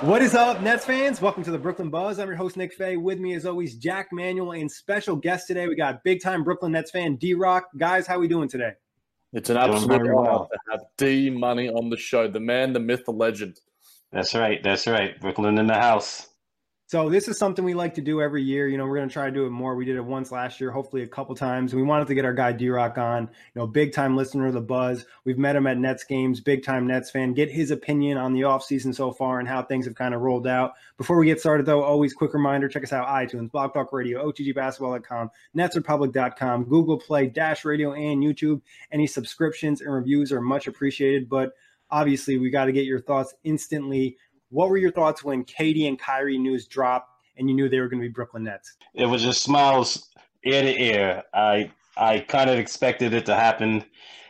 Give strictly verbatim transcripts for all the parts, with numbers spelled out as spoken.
What is up, Nets fans? Welcome to the Brooklyn Buzz. I'm your host, Nick Fay. With me, as always, Jack Manuel, and special guest today. We got big-time Brooklyn Nets fan, D-Rock. Guys, how we doing today? It's an absolute honor well. to have D Money on the show. The man, the myth, the legend. That's right. That's right. Brooklyn in the house. So this is something we like to do every year. You know, we're going to try to do it more. We did it once last year, hopefully a couple times. We wanted to get our guy D-Rock on, you know, big time listener of the Buzz. We've met him at Nets games, big time Nets fan. Get his opinion on the offseason so far and how things have kind of rolled out. Before we get started, though, always quick reminder, check us out, iTunes, Blog Talk Radio, O T G basketball dot com, Nets Republic dot com, Google Play, Dash Radio, and YouTube. Any subscriptions and reviews are much appreciated, but obviously we got to get your thoughts instantly. What were your thoughts when K D and Kyrie news dropped and you knew they were going to be Brooklyn Nets? It was just smiles ear to ear. I I kind of expected it to happen.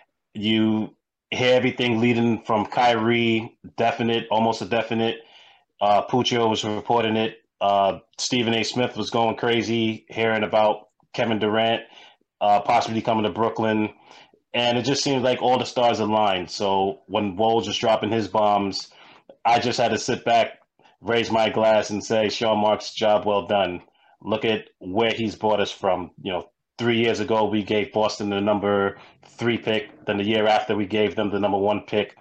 You hear everything leading from Kyrie, definite, almost a definite. Uh, Puccio was reporting it. Uh, Stephen A. Smith was going crazy hearing about Kevin Durant uh, possibly coming to Brooklyn. And it just seems like all the stars aligned. So when Woj was dropping his bombs, I just had to sit back, raise my glass and say, Sean Marks, job well done. Look at where he's brought us from. You know, three years ago, we gave Boston the number three pick. Then the year after, we gave them the number one pick.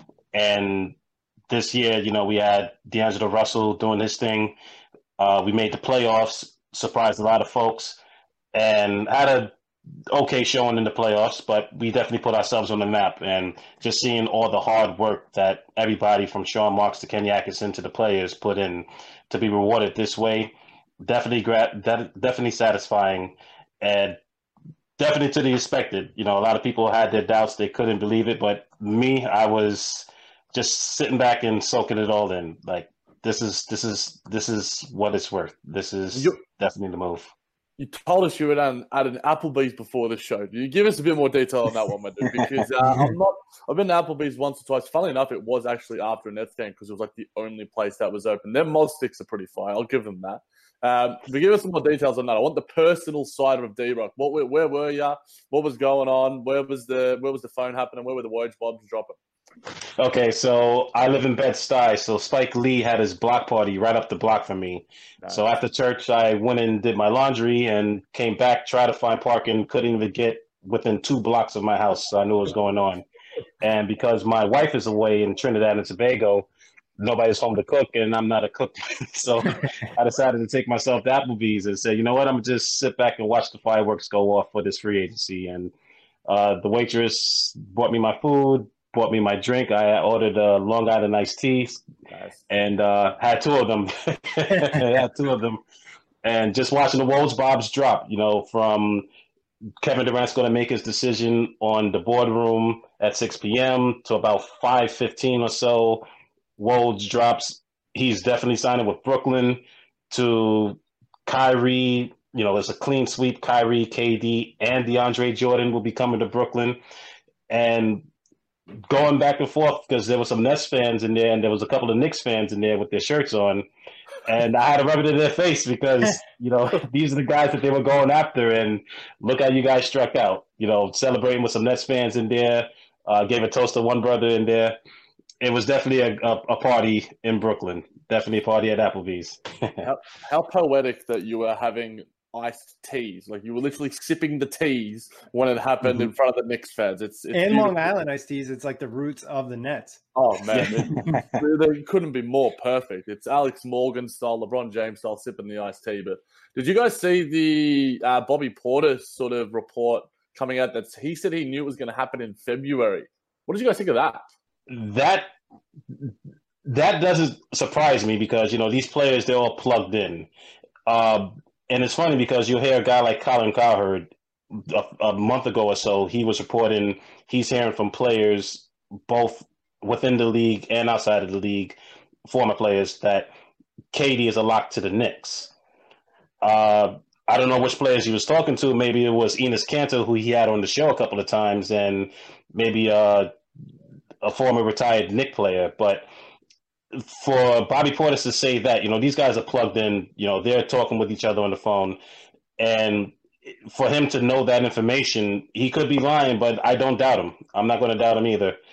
And this year, you know, we had D'Angelo Russell doing his thing. Uh, we made the playoffs, surprised a lot of folks, and had a okay showing in the playoffs, but we definitely put ourselves on the map. And just seeing all the hard work that everybody from Sean Marks to Kenny Atkinson to the players put in to be rewarded this way, definitely gra- that, definitely satisfying, and definitely to the expected. You know, a lot of people had their doubts, they couldn't believe it, but me, I was just sitting back and soaking it all in. Like, this is this is this is what it's worth. This is You're- definitely the move. You told us you were at an, at an Applebee's before the show. Can you give us a bit more detail on that one, my dude? Because uh, I'm not. I've been to Applebee's once or twice. Funnily enough, it was actually after a Nets game because it was like the only place that was open. Their mod sticks are pretty fire. I'll give them that. Um, but give us some more details on that. I want the personal side of D-Rock. What, where, where were you? What was going on? Where was the where was the phone happening? Where were the Woj bombs dropping? Okay, so I live in Bed-Stuy, so Spike Lee had his block party right up the block from me. Nice. So after church, I went and did my laundry and came back, tried to find parking, couldn't even get within two blocks of my house, so I knew what was going on. And because my wife is away in Trinidad and Tobago, nobody's home to cook, and I'm not a cook. So I decided to take myself to Applebee's and say, you know what, I'm going to just sit back and watch the fireworks go off for this free agency. And uh, the waitress brought me my food, bought me my drink. I ordered a Long Island iced tea, nice. and uh, had two of them. had two of them, and just watching the Woj bombs drop. You know, from Kevin Durant's going to make his decision on the boardroom at six p.m. to about five fifteen or so. Woj drops. He's definitely signing with Brooklyn. To Kyrie, you know, it's a clean sweep. Kyrie, K D, and DeAndre Jordan will be coming to Brooklyn, and going back and forth because there were some Nets fans in there and there was a couple of Knicks fans in there with their shirts on. And I had to rub it in their face because, you know, these are the guys that they were going after. And look how you guys struck out, you know, celebrating with some Nets fans in there, uh, gave a toast to one brother in there. It was definitely a, a, a party in Brooklyn. Definitely a party at Applebee's. how, how poetic that you were having iced teas. Like, you were literally sipping the teas when it happened mm-hmm. in front of the Knicks fans. It's, it's and beautiful. Long Island iced teas, it's like the roots of the Nets. Oh, man. it, they couldn't be more perfect. It's Alex Morgan style, LeBron James style, sipping the iced tea. But did you guys see the uh, Bobby Portis sort of report coming out that he said he knew it was going to happen in February? What did you guys think of that? That that doesn't surprise me because, you know, these players, they're all plugged in. Um, And it's funny because you'll hear a guy like Colin Cowherd a, a month ago or so, he was reporting he's hearing from players both within the league and outside of the league, former players, that K D is a lock to the Knicks. Uh, I don't know which players he was talking to. Maybe it was Enes Kanter, who he had on the show a couple of times, and maybe uh, a former retired Knick player. But for Bobby Portis to say that, you know, these guys are plugged in, you know, they're talking with each other on the phone. And for him to know that information, he could be lying, but I don't doubt him. I'm not going to doubt him either.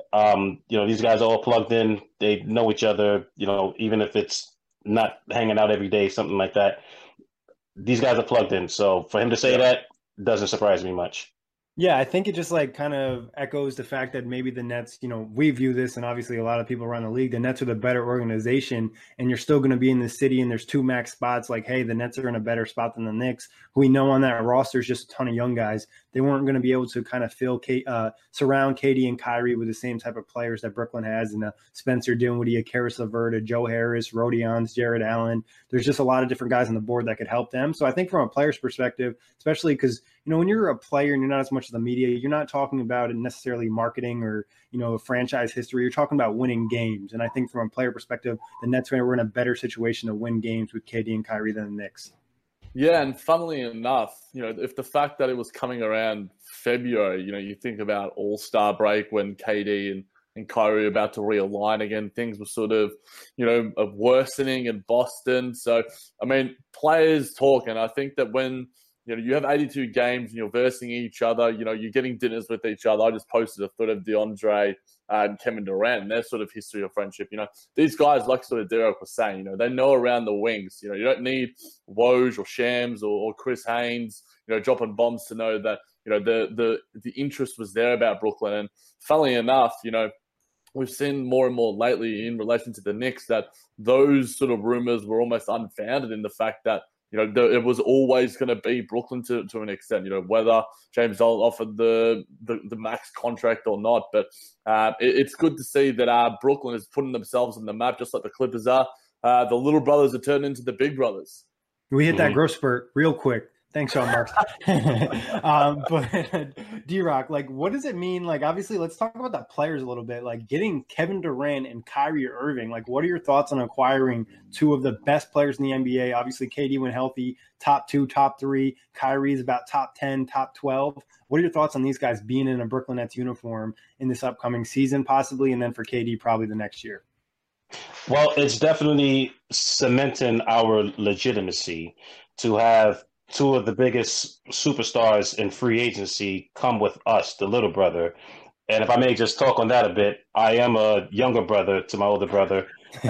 Um, you know, these guys are all plugged in. They know each other. You know, even if it's not hanging out every day, something like that. These guys are plugged in. So for him to say Yeah. that doesn't surprise me much. Yeah, I think it just like kind of echoes the fact that maybe the Nets, you know, we view this, and obviously a lot of people around the league, the Nets are the better organization, and you're still going to be in the city, and there's two max spots. Like, hey, the Nets are in a better spot than the Knicks, who we know on that roster is just a ton of young guys. They weren't going to be able to kind of fill, K, uh, surround K D and Kyrie with the same type of players that Brooklyn has, and uh, Spencer Dinwiddie, Karis LeVert, Joe Harris, Rodions, Jared Allen. There's just a lot of different guys on the board that could help them. So I think from a player's perspective, especially because, you know, when you're a player and you're not as much of the media, you're not talking about necessarily marketing or, you know, franchise history. You're talking about winning games. And I think from a player perspective, the Nets were in a better situation to win games with K D and Kyrie than the Knicks. Yeah, and funnily enough, you know, if the fact that it was coming around February, you know, you think about All-Star break when K D and, and Kyrie were about to realign again, things were sort of, you know, worsening in Boston. So, I mean, players talk, and I think that when, you know, you have eighty-two games and you're versing each other, you know, you're getting dinners with each other. I just posted a thought of DeAndre and Kevin Durant and their sort of history of friendship. You know, these guys, like sort of Derek was saying, you know, they know around the wings. You know, you don't need Woj or Shams or, or Chris Haynes, you know, dropping bombs to know that, you know, the the the interest was there about Brooklyn. And funnily enough, you know, we've seen more and more lately in relation to the Knicks that those sort of rumors were almost unfounded in the fact that, you know, the, it was always going to be Brooklyn to, to an extent, you know, whether James Dolan offered the, the, the max contract or not. But uh, it, it's good to see that uh, Brooklyn is putting themselves on the map, just like the Clippers are. Uh, the little brothers are turning into the big brothers. We hit that growth spurt real quick. Thanks, Sean Marks. um, but D-Rock, like, what does it mean? Like, obviously, let's talk about the players a little bit. Like, getting Kevin Durant and Kyrie Irving. Like, what are your thoughts on acquiring two of the best players in the N B A? Obviously, K D when healthy, top two, top three. Kyrie's about top ten, top twelve. What are your thoughts on these guys being in a Brooklyn Nets uniform in this upcoming season, possibly, and then for K D probably the next year? Well, it's definitely cementing our legitimacy to have two of the biggest superstars in free agency come with us, the little brother. And if I may just talk on that a bit, I am a younger brother to my older brother.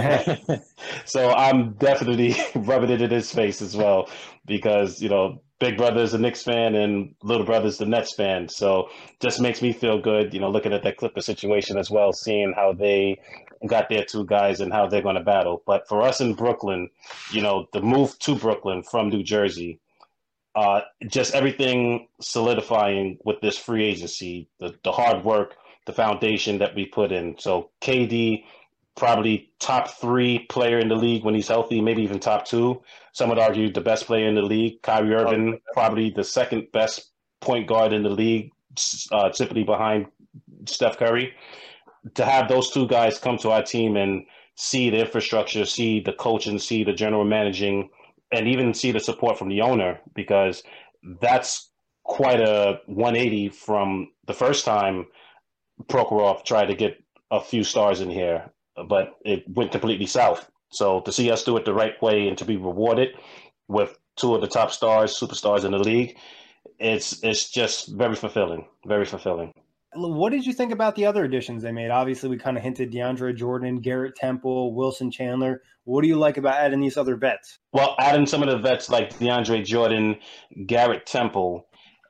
So I'm definitely rubbing it in his face as well because, you know, big brother is a Knicks fan and little brother is the Nets fan. So just makes me feel good, you know, looking at that Clipper situation as well, seeing how they got their two guys and how they're going to battle. But for us in Brooklyn, you know, the move to Brooklyn from New Jersey, Uh, just everything solidifying with this free agency, the, the hard work, the foundation that we put in. So K D, probably top three player in the league when he's healthy, maybe even top two. Some would argue the best player in the league. Kyrie Irving, probably the second best point guard in the league, uh, simply behind Steph Curry. To have those two guys come to our team and see the infrastructure, see the coaching, see the general managing, and even see the support from the owner, because that's quite a one eighty from the first time Prokhorov tried to get a few stars in here, but it went completely south. So to see us do it the right way and to be rewarded with two of the top stars, superstars in the league, it's it's just very fulfilling, very fulfilling. What did you think about the other additions they made? Obviously, we kind of hinted DeAndre Jordan, Garrett Temple, Wilson Chandler. What do you like about adding these other vets? Well, adding some of the vets like DeAndre Jordan, Garrett Temple,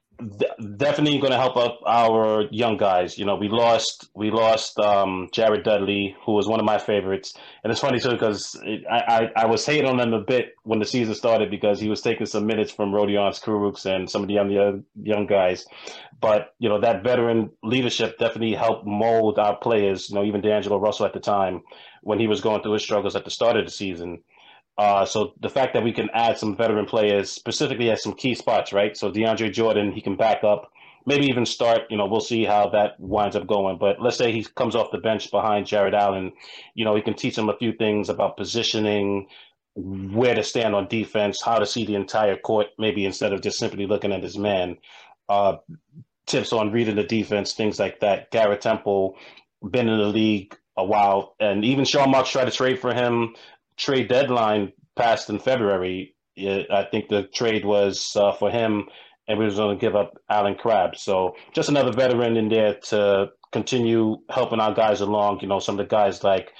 definitely going to help up our young guys. You know, we lost we lost um, Jared Dudley, who was one of my favorites. And it's funny, too, because I, I, I was hating on him a bit when the season started because he was taking some minutes from Rodion Kurucs and some of the young, young guys. But, you know, that veteran leadership definitely helped mold our players, you know, even D'Angelo Russell at the time when he was going through his struggles at the start of the season. Uh, so the fact that we can add some veteran players, specifically at some key spots, right? So DeAndre Jordan, he can back up, maybe even start. You know, we'll see how that winds up going. But let's say he comes off the bench behind Jared Allen. You know, he can teach him a few things about positioning, where to stand on defense, how to see the entire court, maybe instead of just simply looking at his man. Uh, tips on reading the defense, things like that. Garrett Temple, been in the league a while, and even Sean Marks tried to trade for him. Trade deadline passed in February. I think the trade was uh, for him, and we was going to give up Alan Crabb. So just another veteran in there to continue helping our guys along. You know, some of the guys like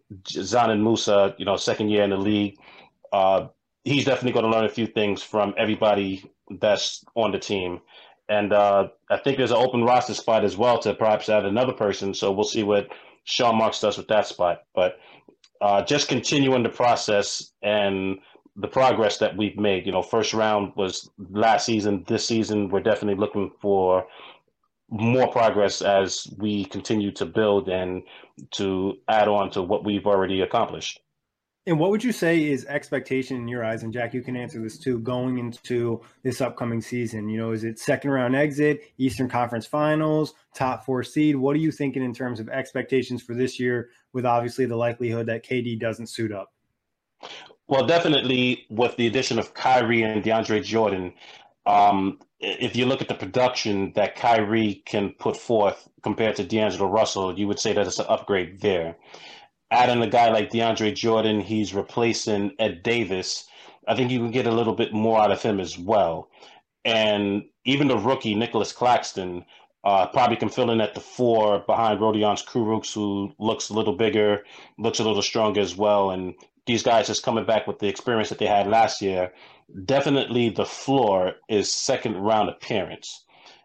Zanin Musa, you know, second year in the league. Uh, he's definitely going to learn a few things from everybody that's on the team. And uh, I think there's an open roster spot as well to perhaps add another person. So we'll see what Sean Marks does with that spot. But uh, just continuing the process and the progress that we've made. You know, first round was last season. This season, we're definitely looking for more progress as we continue to build and to add on to what we've already accomplished. And what would you say is expectation in your eyes? And Jack, you can answer this too, going into this upcoming season. You know, is it second round exit, Eastern Conference Finals, top four seed? What are you thinking in terms of expectations for this year, with obviously the likelihood that K D doesn't suit up? Well, definitely with the addition of Kyrie and DeAndre Jordan, um, if you look at the production that Kyrie can put forth compared to D'Angelo Russell, you would say that it's an upgrade there. Adding a guy like DeAndre Jordan, he's replacing Ed Davis. I think you can get a little bit more out of him as well. And even the rookie, Nicholas Claxton, uh, probably can fill in at the four behind Rodions Kurucs, who looks a little bigger, looks a little stronger as well. And these guys just coming back with the experience that they had last year. Definitely the floor is second round appearance.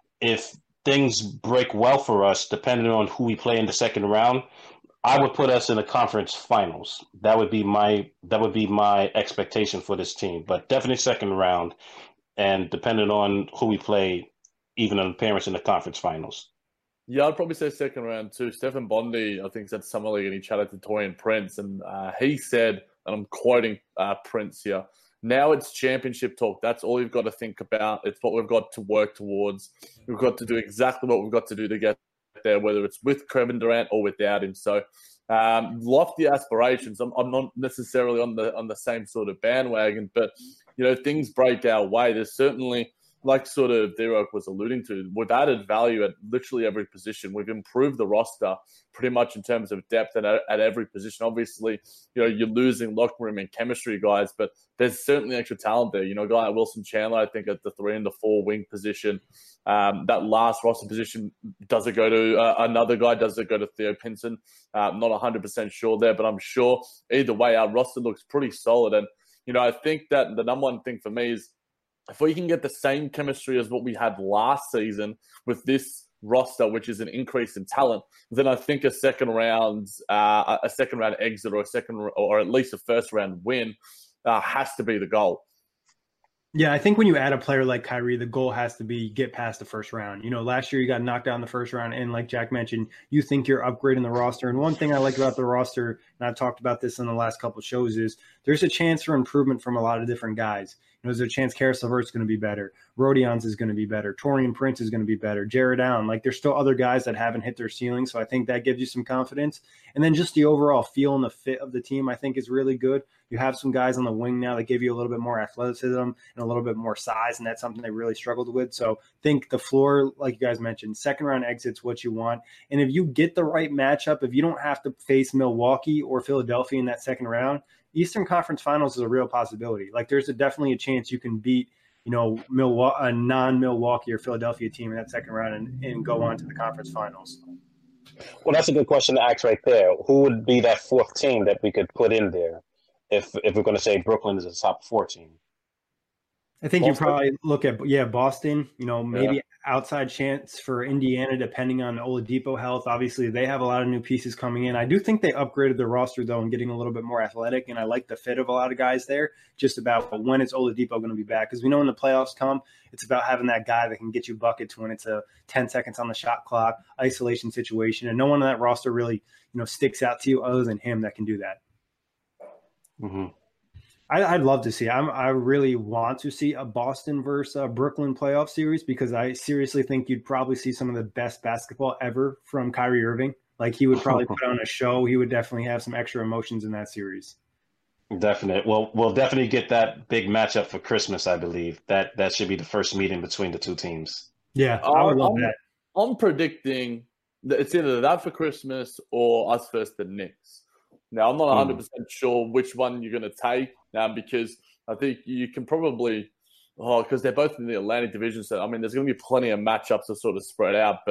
If things break well for us, depending on who we play in the second round, I would put us in the conference finals. That would be my that would be my expectation for this team. But definitely second round, and depending on who we play, even an appearance in the conference finals. Yeah, I'd probably say second round too. Stefan Bondi, I think, said Summer League, and he chatted to Torian Prince, and uh, he said, and I'm quoting uh, Prince here, now it's championship talk. That's all you've got to think about. It's what we've got to work towards. We've got to do exactly what we've got to do to get there, whether it's with Kevin Durant or without him. So um, lofty aspirations. I'm, I'm not necessarily on the on the same sort of bandwagon, but you know, things break our way. There's certainly, like sort of D-Rock was alluding to, we've added value at literally every position. We've improved the roster pretty much in terms of depth at, at every position. Obviously, you know, you're losing locker room and chemistry guys, but there's certainly extra talent there. You know, a guy like Wilson Chandler, I think, at the three and the four wing position. Um, that last roster position, does it go to uh, another guy? Does it go to Theo Pinson? Uh, not one hundred percent sure there, but I'm sure either way, our roster looks pretty solid. And, you know, I think that the number one thing for me is, if we can get the same chemistry as what we had last season with this roster, which is an increase in talent, then I think a second round, uh, a second round exit, or a second, or at least a first round win, uh, has to be the goal. Yeah, I think when you add a player like Kyrie, the goal has to be get past the first round. You know, last year you got knocked out in the first round, and like Jack mentioned, you think you're upgrading the roster. And one thing I like about the roster, and I've talked about this in the last couple of shows, is there's a chance for improvement from a lot of different guys. You know, there's a chance Karis LeVert's going to be better. Rodions is going to be better. Torian Prince is going to be better. Jared Allen. Like, there's still other guys that haven't hit their ceiling, so I think that gives you some confidence. And then just the overall feel and the fit of the team, I think, is really good. You have some guys on the wing now that give you a little bit more athleticism and a little bit more size, and that's something they really struggled with. So I think the floor, like you guys mentioned, second round exit's what you want. And if you get the right matchup, if you don't have to face Milwaukee or Philadelphia in that second round, Eastern Conference Finals is a real possibility. Like, there's a, definitely a chance you can beat, you know, Milwaukee, a non-Milwaukee or Philadelphia team in that second round and, and go on to the conference finals. Well, that's a good question to ask right there. Who would be that fourth team that we could put in there if if we're going to say Brooklyn is a top four team? I think Boston? You probably look at, yeah, Boston, you know, maybe Yeah. outside chance for Indiana, depending on Oladipo health. Obviously, they have a lot of new pieces coming in. I do think they upgraded their roster, though, and getting a little bit more athletic, and I like the fit of a lot of guys there, just about when is Oladipo going to be back. Because we know when the playoffs come, it's about having that guy that can get you buckets when it's a ten seconds on the shot clock, isolation situation, and no one on that roster really, you know, sticks out to you other than him that can do that. Mm-hmm. I'd love to see. I'm, I really want to see a Boston versus uh, Brooklyn playoff series, because I seriously think you'd probably see some of the best basketball ever from Kyrie Irving. Like, he would probably put on a show. He would definitely have some extra emotions in that series. Definitely. Well, we'll definitely get that big matchup for Christmas, I believe. That that should be the first meeting between the two teams. Yeah, I would love I'm, that. I'm predicting that it's either that for Christmas or us versus the Knicks. Now, I'm not one hundred percent mm. sure which one you're going to take, um, because I think you can probably – oh, because they're both in the Atlantic Division. So, I mean, there's going to be plenty of matchups to sort of spread out. But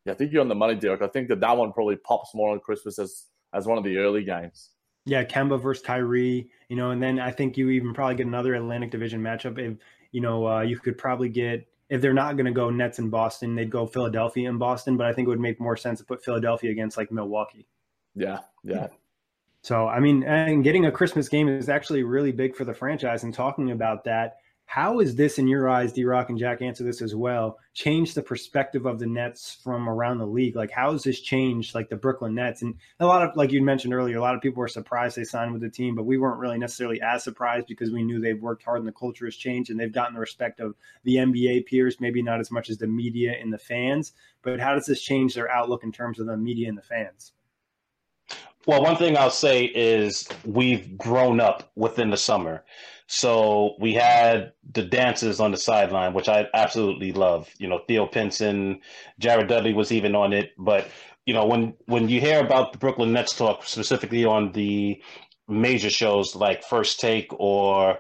Yeah, I think you're on the money, Derek. I think that that one probably pops more on Christmas as as one of the early games. Yeah, Kemba versus Kyrie, you know, and then I think you even probably get another Atlantic Division matchup. If, you know, uh, you could probably get, if they're not going to go Nets in Boston, they'd go Philadelphia in Boston, but I think it would make more sense to put Philadelphia against like Milwaukee. Yeah, yeah. So, I mean, and getting a Christmas game is actually really big for the franchise. And talking about that, how is this, in your eyes, D-Rock and Jack answer this as well, change the perspective of the Nets from around the league? Like, how has this changed, like, the Brooklyn Nets? And a lot of, like you mentioned earlier, a lot of people were surprised they signed with the team, but we weren't really necessarily as surprised because we knew they've worked hard and the culture has changed and they've gotten the respect of the N B A peers, maybe not as much as the media and the fans. But how does this change their outlook in terms of the media and the fans? Well, one thing I'll say is we've grown up within the summer. So we had the dances on the sideline, which I absolutely love. You know, Theo Pinson, Jared Dudley was even on it. But, you know, when when you hear about the Brooklyn Nets talk, specifically on the major shows like First Take or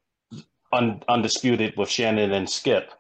Un- Undisputed with Shannon and Skip,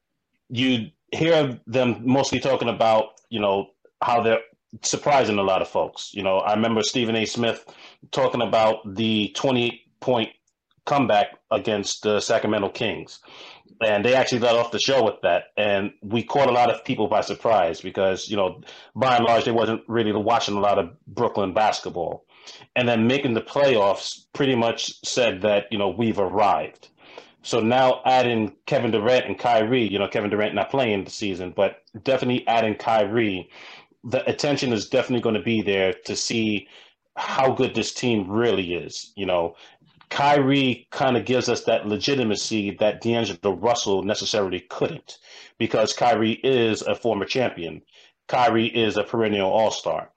you hear them mostly talking about, you know, how they're surprising a lot of folks. You know, I remember Stephen A. Smith talking about the twenty-point comeback against the Sacramento Kings. And they actually let off the show with that. And we caught a lot of people by surprise because, you know, by and large, they wasn't really watching a lot of Brooklyn basketball. And then making the playoffs pretty much said that, you know, we've arrived. So now adding Kevin Durant and Kyrie, you know, Kevin Durant not playing the season, but definitely adding Kyrie, the attention is definitely going to be there to see how good this team really is. You know, Kyrie kind of gives us that legitimacy that D'Angelo Russell necessarily couldn't, because Kyrie is a former champion. Kyrie is a perennial all-star.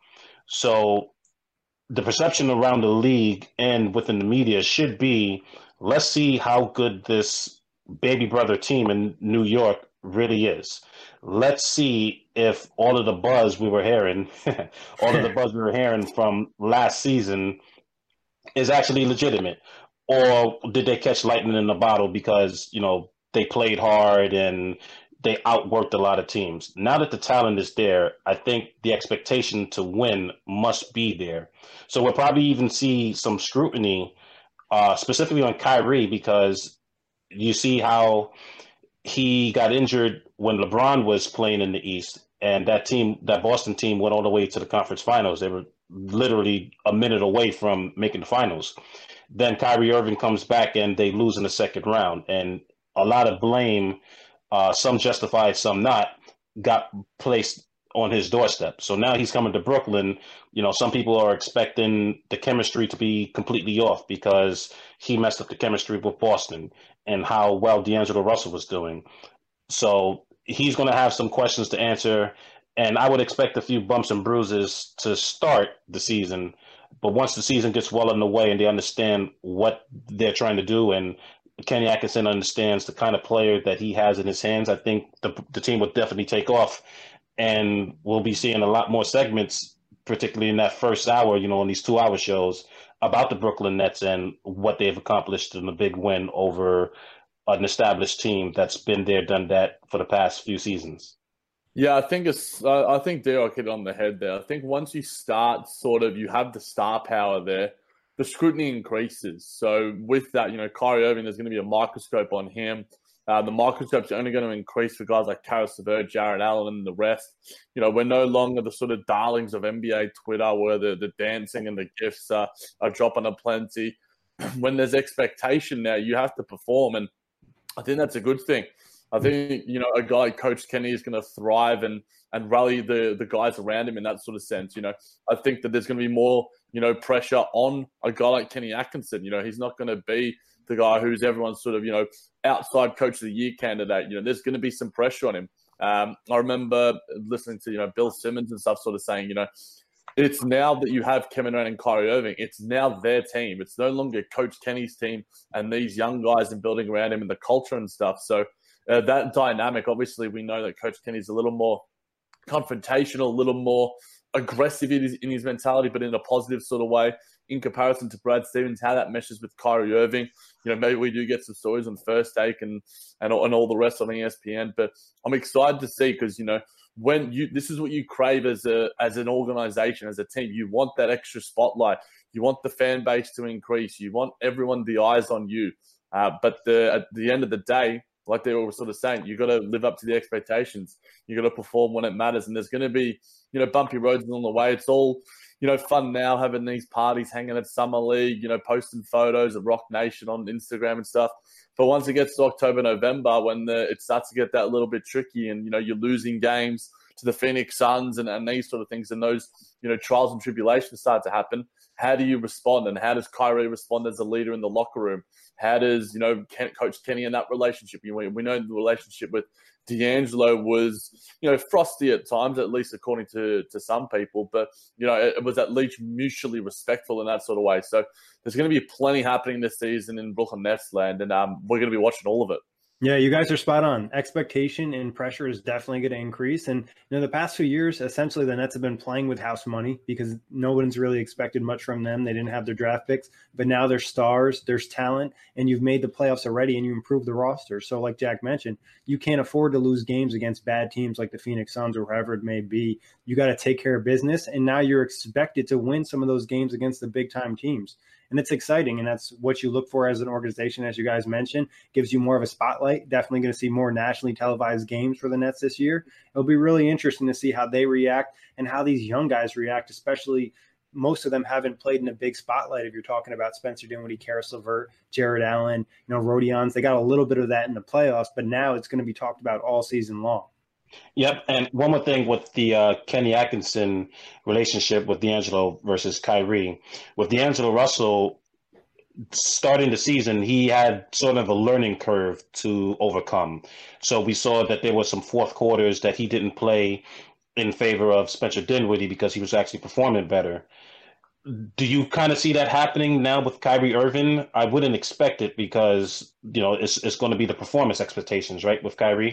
So the perception around the league and within the media should be, let's see how good this baby brother team in New York really is. Let's see if all of the buzz we were hearing, all of the buzz we were hearing from last season is actually legitimate. Or did they catch lightning in the bottle because, you know, they played hard and they outworked a lot of teams? Now that the talent is there, I think the expectation to win must be there. So we'll probably even see some scrutiny, uh, specifically on Kyrie, because you see how he got injured when LeBron was playing in the East, and that team, that Boston team, went all the way to the conference finals. They were literally a minute away from making the finals. Then Kyrie Irving comes back and they lose in the second round, and a lot of blame, uh, some justified, some not, got placed on his doorstep. So now he's coming to Brooklyn. You know, some people are expecting the chemistry to be completely off because he messed up the chemistry with Boston and how well D'Angelo Russell was doing. So he's going to have some questions to answer, and I would expect a few bumps and bruises to start the season. But once the season gets well underway and they understand what they're trying to do, and Kenny Atkinson understands the kind of player that he has in his hands, I think the, the team will definitely take off. And we'll be seeing a lot more segments, particularly in that first hour, you know, in these two-hour shows, about the Brooklyn Nets and what they've accomplished in a big win over an established team that's been there, done that for the past few seasons. Yeah, I think it's. Uh, I think Derek hit it on the head there. I think once you start, sort of, you have the star power there, the scrutiny increases. So with that, you know, Kyrie Irving, there's going to be a microscope on him. Uh, the microscope's only going to increase for guys like Karis LeVert, Jared Allen, and the rest. You know, we're no longer the sort of darlings of N B A Twitter where the, the dancing and the gifts are, are dropping a plenty. When there's expectation now, you have to perform, and I think that's a good thing. I think, you know, a guy like Coach Kenny is going to thrive and and rally the, the guys around him in that sort of sense. You know, I think that there's going to be more, you know, pressure on a guy like Kenny Atkinson. You know, he's not going to be the guy who's everyone's sort of, you know, outside Coach of the Year candidate. You know, there's going to be some pressure on him. Um, I remember listening to, you know, Bill Simmons and stuff sort of saying, you know, it's now that you have Kevin Durant and Kyrie Irving, it's now their team. It's no longer Coach Kenny's team and these young guys and building around him and the culture and stuff. So uh, that dynamic, obviously, we know that Coach Kenny's a little more confrontational, a little more aggressive in his, in his mentality, but in a positive sort of way in comparison to Brad Stevens, how that meshes with Kyrie Irving. You know, maybe we do get some stories on First Take and, and, and all the rest on E S P N, but I'm excited to see because, you know, when you this is what you crave as a as an organization, as a team. You want that extra spotlight. You want the fan base to increase. You want everyone the eyes on you. Uh, but the, at the end of the day, like they were sort of saying, you got to live up to the expectations. You got to perform when it matters. And there's going to be, you know, bumpy roads along the way. It's all, you know, fun now having these parties, hanging at Summer League, you know, posting photos of Rock Nation on Instagram and stuff. But once it gets to October, November, when the, it starts to get that little bit tricky and, you know, you're losing games to the Phoenix Suns and, and these sort of things, and those, you know, trials and tribulations start to happen, how do you respond? And how does Kyrie respond as a leader in the locker room? How does, you know, Ken, Coach Kenny in that relationship? You know, we know the relationship with D'Angelo was, you know, frosty at times, at least according to, to some people. But, you know, it, it was at least mutually respectful in that sort of way. So there's going to be plenty happening this season in Brooklyn Nets land, and um, we're going to be watching all of it. Yeah, you guys are spot on. Expectation and pressure is definitely going to increase. And, you know, the past few years, essentially the Nets have been playing with house money because no one's really expected much from them. They didn't have their draft picks, but now they're stars, there's talent, and you've made the playoffs already and you improved the roster. So like Jack mentioned, you can't afford to lose games against bad teams like the Phoenix Suns or whoever it may be. You got to take care of business. And now you're expected to win some of those games against the big time teams. And it's exciting, and that's what you look for as an organization, as you guys mentioned. Gives you more of a spotlight. Definitely going to see more nationally televised games for the Nets this year. It'll be really interesting to see how they react and how these young guys react, especially most of them haven't played in a big spotlight. If you're talking about Spencer Dinwiddie, Karis LeVert, Jared Allen, you know, Rodions, they got a little bit of that in the playoffs, but now it's going to be talked about all season long. Yep, and one more thing with the uh, Kenny Atkinson relationship with D'Angelo versus Kyrie. With D'Angelo Russell, starting the season, he had sort of a learning curve to overcome. So we saw that there were some fourth quarters that he didn't play in favor of Spencer Dinwiddie because he was actually performing better. Do you kind of see that happening now with Kyrie Irving? I wouldn't expect it because, you know, it's it's going to be the performance expectations, right, with Kyrie.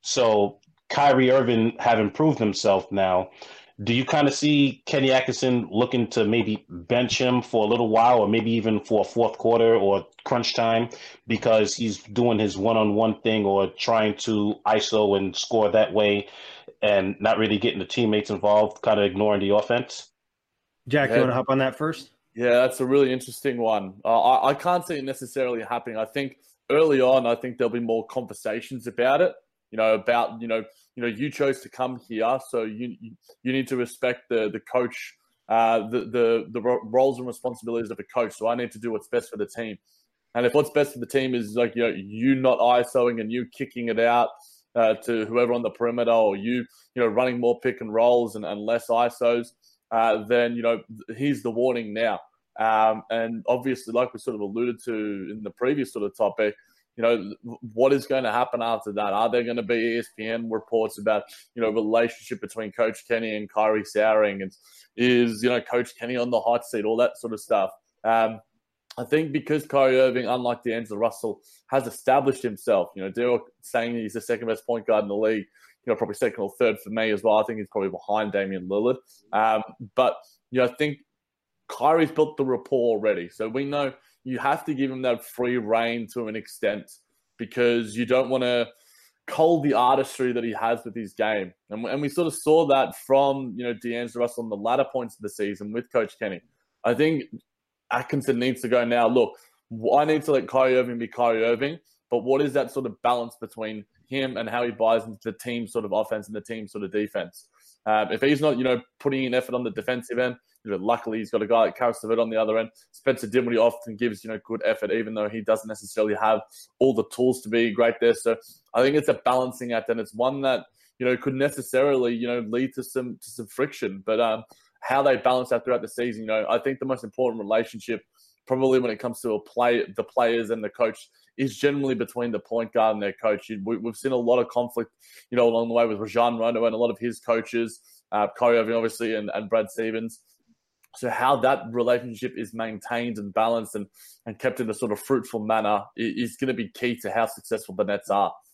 So Kyrie Irving have improved himself now. Do you kind of see Kenny Atkinson looking to maybe bench him for a little while or maybe even for a fourth quarter or crunch time because he's doing his one-on-one thing or trying to I S O and score that way and not really getting the teammates involved, kind of ignoring the offense? Jack, Yeah. you want to hop on that first? Yeah, that's a really interesting one. Uh, I, I can't see it necessarily happening. I think early on, I think there'll be more conversations about it. You know, about, you know, you know, you chose to come here, so you you, you need to respect the the coach, uh, the the the roles and responsibilities of a coach. So I need to do what's best for the team. And if what's best for the team is like, you know, you not ISOing and you kicking it out uh, to whoever on the perimeter, or you you know running more pick and rolls and, and less I S Os, uh, then you know here's the warning now. Um, and obviously, like we sort of alluded to in the previous sort of topic, you know, what is going to happen after that? Are there going to be E S P N reports about, you know, relationship between Coach Kenny and Kyrie souring? And is, you know, Coach Kenny on the hot seat? All that sort of stuff. Um, I think because Kyrie Irving, unlike D'Angelo Russell, has established himself. You know, Daryl saying he's the second best point guard in the league. You know, probably second or third for me as well. I think he's probably behind Damian Lillard. Um, but, you know, I think Kyrie's built the rapport already. So we know you have to give him that free reign to an extent because you don't want to cull the artistry that he has with his game. And, and we sort of saw that from, you know, D'Angelo Russell in the latter points of the season with Coach Kenny. I think Atkinson needs to go now, look, I need to let Kyrie Irving be Kyrie Irving, but what is that sort of balance between him and how he buys into the team sort of offense and the team sort of defense? Um, if he's not, you know, putting in effort on the defensive end, you know, luckily he's got a guy like Karis LeVert on the other end. Spencer Dinwiddie often gives, you know, good effort, even though he doesn't necessarily have all the tools to be great there. So I think it's a balancing act, and it's one that, you know, could necessarily, you know, lead to some to some friction. But um, how they balance that throughout the season, you know, I think the most important relationship, probably when it comes to a play, the players and the coach, is generally between the point guard and their coach. We, we've seen a lot of conflict, you know, along the way with Rajon Rondo and a lot of his coaches, uh, Kyrie Irving, obviously, and, and Brad Stevens. So how that relationship is maintained and balanced and, and kept in a sort of fruitful manner is, is going to be key to how successful the Nets are.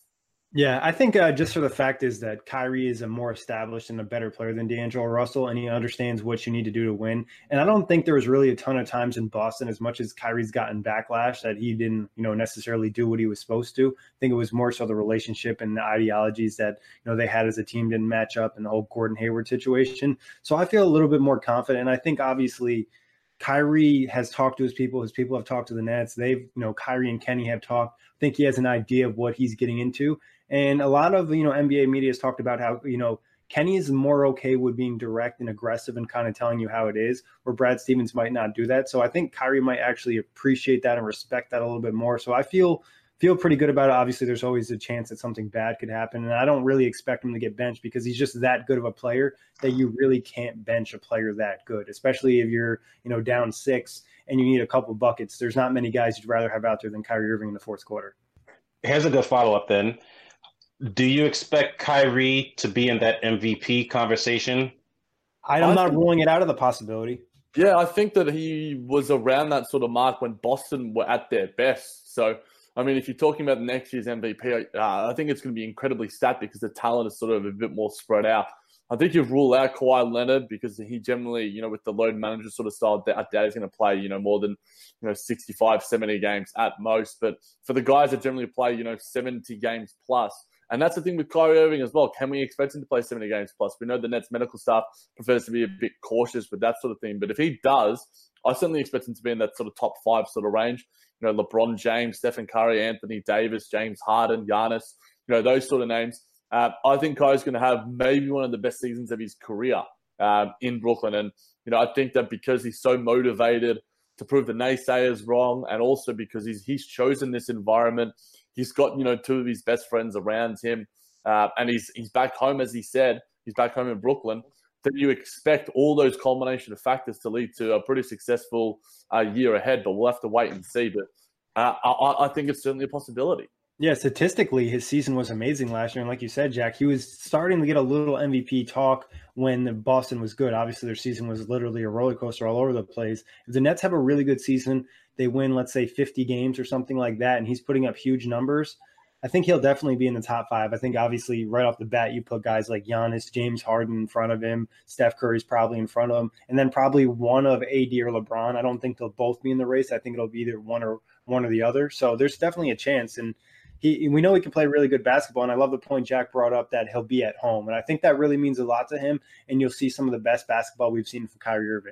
Yeah, I think uh, just for the fact is that Kyrie is a more established and a better player than D'Angelo Russell, and he understands what you need to do to win. And I don't think there was really a ton of times in Boston, as much as Kyrie's gotten backlash, that he didn't, you know, necessarily do what he was supposed to. I think it was more so the relationship and the ideologies that, you know, they had as a team didn't match up, and the whole Gordon Hayward situation. So I feel a little bit more confident, and I think obviously Kyrie has talked to his people. His people have talked to the Nets. They've, you know, Kyrie and Kenny have talked. I think he has an idea of what he's getting into. And a lot of, you know, N B A media has talked about how, you know, Kenny is more okay with being direct and aggressive and kind of telling you how it is, where Brad Stevens might not do that. So I think Kyrie might actually appreciate that and respect that a little bit more. So I feel feel pretty good about it. Obviously, there's always a chance that something bad could happen. And I don't really expect him to get benched because he's just that good of a player that you really can't bench a player that good, especially if you're, you know, down six and you need a couple buckets. There's not many guys you'd rather have out there than Kyrie Irving in the fourth quarter. Here's a good follow-up then. Do you expect Kyrie to be in that M V P conversation? I'm not ruling it out of the possibility. Yeah, I think that he was around that sort of mark when Boston were at their best. So, I mean, if you're talking about next year's M V P, uh, I think it's going to be incredibly stacked because the talent is sort of a bit more spread out. I think you've ruled out Kawhi Leonard because he generally, you know, with the load manager sort of style, I doubt he's going to play, you know, more than, you know, sixty-five, seventy games at most. But for the guys that generally play, you know, seventy games plus, and that's the thing with Kyrie Irving as well. Can we expect him to play seventy games plus? We know the Nets medical staff prefers to be a bit cautious with that sort of thing. But if he does, I certainly expect him to be in that sort of top five sort of range. You know, LeBron James, Stephen Curry, Anthony Davis, James Harden, Giannis, you know, those sort of names. Uh, I think Kyrie's going to have maybe one of the best seasons of his career um, in Brooklyn. And, you know, I think that because he's so motivated to prove the naysayers wrong, and also because he's he's chosen this environment, he's got, you know, two of his best friends around him, uh, and he's he's back home, as he said, he's back home in Brooklyn, that you expect all those culmination of factors to lead to a pretty successful uh, year ahead, but we'll have to wait and see. But uh, I, I think it's certainly a possibility. Yeah, statistically, his season was amazing last year. And like you said, Jack, he was starting to get a little M V P talk when Boston was good. Obviously, their season was literally a roller coaster all over the place. If the Nets have a really good season, they win, let's say, fifty games or something like that, and he's putting up huge numbers, I think he'll definitely be in the top five. I think, obviously, right off the bat, you put guys like Giannis, James Harden in front of him. Steph Curry's probably in front of him. And then probably one of A D or LeBron. I don't think they'll both be in the race. I think it'll be either one or one or the other. So there's definitely a chance. And He, we know he can play really good basketball, and I love the point Jack brought up that he'll be at home, and I think that really means a lot to him, and you'll see some of the best basketball we've seen from Kyrie Irving.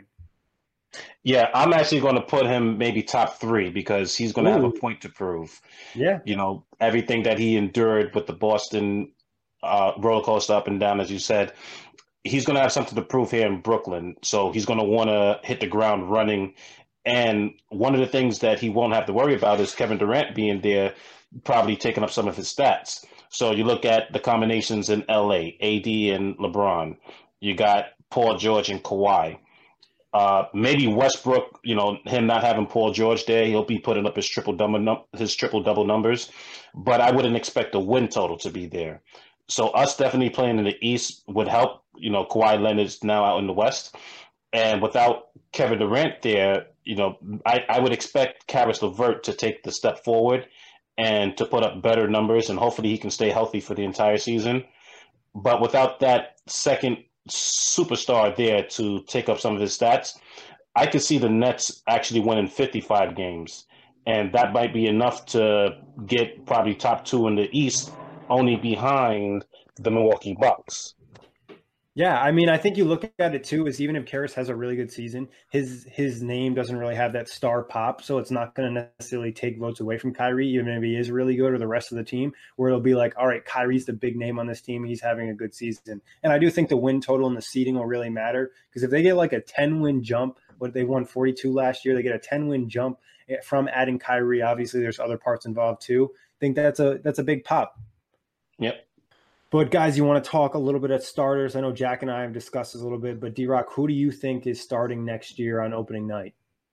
Yeah, I'm actually going to put him maybe top three because he's going to have a point to prove. Yeah. You know, everything that he endured with the Boston uh, roller coaster up and down, as you said, he's going to have something to prove here in Brooklyn, so he's going to want to hit the ground running. And one of the things that he won't have to worry about is Kevin Durant being there, probably taking up some of his stats. So you look at the combinations in L A, A D and LeBron. You got Paul George and Kawhi. Uh, maybe Westbrook, you know, him not having Paul George there, he'll be putting up his triple double his triple double numbers. But I wouldn't expect the win total to be there. So us definitely playing in the East would help. You know, Kawhi Leonard's now out in the West, and without Kevin Durant there, you know, I, I would expect Caris LeVert to take the step forward and to put up better numbers, and hopefully he can stay healthy for the entire season. But without that second superstar there to take up some of his stats, I could see the Nets actually winning fifty-five games. And that might be enough to get probably top two in the East, only behind the Milwaukee Bucks. Yeah, I mean, I think you look at it too, is even if Caris has a really good season, his his name doesn't really have that star pop, so it's not going to necessarily take votes away from Kyrie, even if he is really good, or the rest of the team, where it'll be like, all right, Kyrie's the big name on this team, he's having a good season. And I do think the win total and the seeding will really matter, because if they get like a ten-win jump, what they won forty-two last year, they get a ten-win jump from adding Kyrie. Obviously, there's other parts involved too. I think that's a that's a big pop. Yep. But, guys, you want to talk a little bit at starters? I know Jack and I have discussed this a little bit, but D-Rock, who do you think is starting next year on opening night?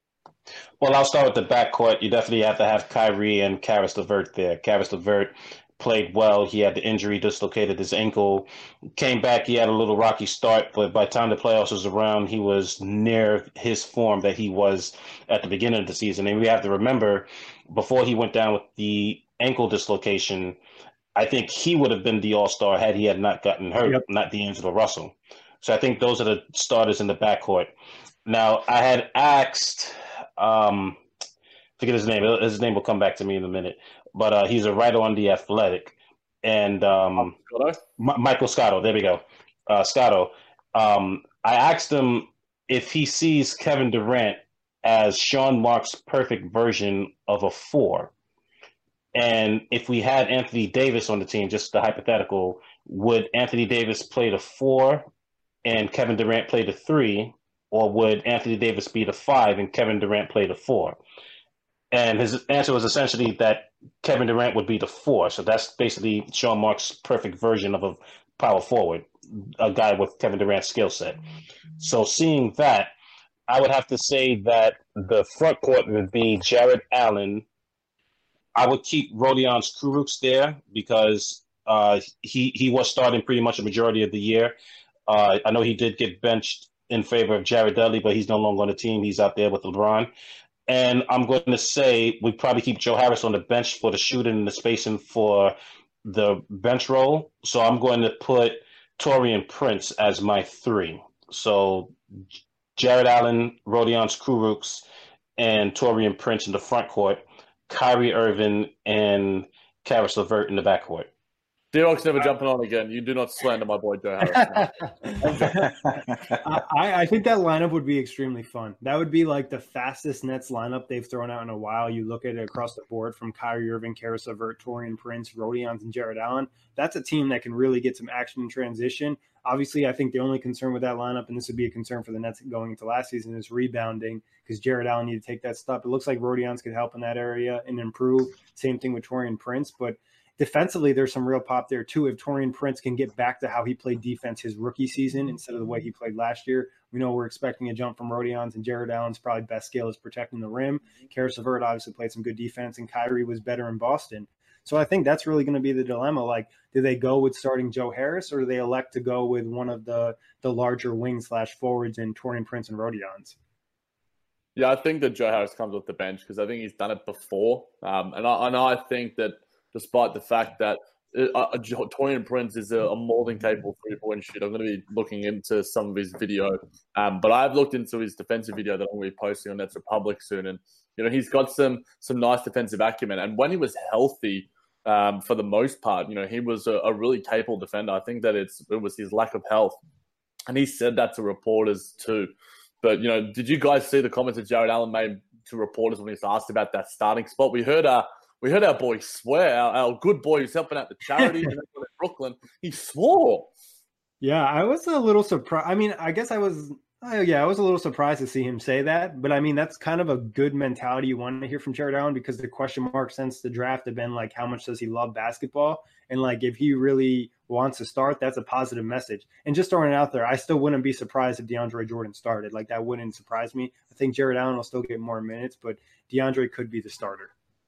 Well, I'll start with the backcourt. You definitely have to have Kyrie and Caris LeVert there. Caris LeVert played well. He had the injury, dislocated his ankle, came back. He had a little rocky start, but by the time the playoffs was around, he was near his form that he was at the beginning of the season. And we have to remember, before he went down with the ankle dislocation, I think he would have been the all-star had he had not gotten hurt, Yep. not D'Angelo Russell. So I think those are the starters in the backcourt. Now, I had asked, um, forget his name. His name will come back to me in a minute. But uh, he's a writer on The Athletic. And um, M- Michael Scotto, there we go. Uh, Scotto. Um, I asked him if he sees Kevin Durant as Sean Marks' perfect version of a four. And if we had Anthony Davis on the team, just the hypothetical, would Anthony Davis play the four and Kevin Durant play the three? Or would Anthony Davis be the five and Kevin Durant play the four? And his answer was essentially that Kevin Durant would be the four. So that's basically Sean Marks' perfect version of a power forward, a guy with Kevin Durant's skill set. So seeing that, I would have to say that the front court would be Jared Allen. I would keep Rodions Kurucs there because uh, he, he was starting pretty much a majority of the year. Uh, I know he did get benched in favor of Jared Dudley, but he's no longer on the team. He's out there with LeBron. And I'm going to say we probably keep Joe Harris on the bench for the shooting and the spacing for the bench role. So I'm going to put Taurean Prince as my three. So Jared Allen, Rodions Kurucs, and Taurean Prince in the front court, Kyrie Irving and Karis LeVert in the backcourt. D-Rock's never jumping on again. You do not slander my boy Joe Harris. I, I think that lineup would be extremely fun. That would be like the fastest Nets lineup they've thrown out in a while. You look at it across the board from Kyrie Irving, Karis LeVert, Taurean Prince, Rodions, and Jared Allen. That's a team that can really get some action in transition. Obviously, I think the only concern with that lineup, and this would be a concern for the Nets going into last season, is rebounding because Jared Allen needed to take that step. It looks like Rodions could help in that area and improve. Same thing with Taurean Prince, but defensively, there's some real pop there, too. If Taurean Prince can get back to how he played defense his rookie season instead of the way he played last year, we know we're expecting a jump from Rodions, and Jared Allen's probably best skill is protecting the rim. Karis LeVert obviously played some good defense, and Kyrie was better in Boston. So I think that's really going to be the dilemma. Like, do they go with starting Joe Harris, or do they elect to go with one of the, the larger wing slash forwards in Taurean Prince and Rodions? Yeah, I think that Joe Harris comes off the bench because I think he's done it before. Um, and, I, and I think that despite the fact that uh, Taurean Prince is a, a more than capable three-point shooter. I'm going to be looking into some of his video, um, but I've looked into his defensive video that I'm going to be posting on Nets Republic soon, and you know he's got some some nice defensive acumen. And when he was healthy, um, for the most part, you know he was a, a really capable defender. I think that it's it was his lack of health, and he said that to reporters too. But you know, did you guys see the comments that Jared Allen made to reporters when he was asked about that starting spot? We heard uh We heard our boy swear, our, our good boy who's helping out the charity in Brooklyn. He swore. Yeah, I was a little surprised. I mean, I guess I was, uh, yeah, I was a little surprised to see him say that. But I mean, that's kind of a good mentality you want to hear from Jared Allen, because the question mark since the draft have been like, how much does he love basketball? And like, if he really wants to start, that's a positive message. And just throwing it out there, I still wouldn't be surprised if DeAndre Jordan started. Like, that wouldn't surprise me. I think Jared Allen will still get more minutes, but DeAndre could be the starter.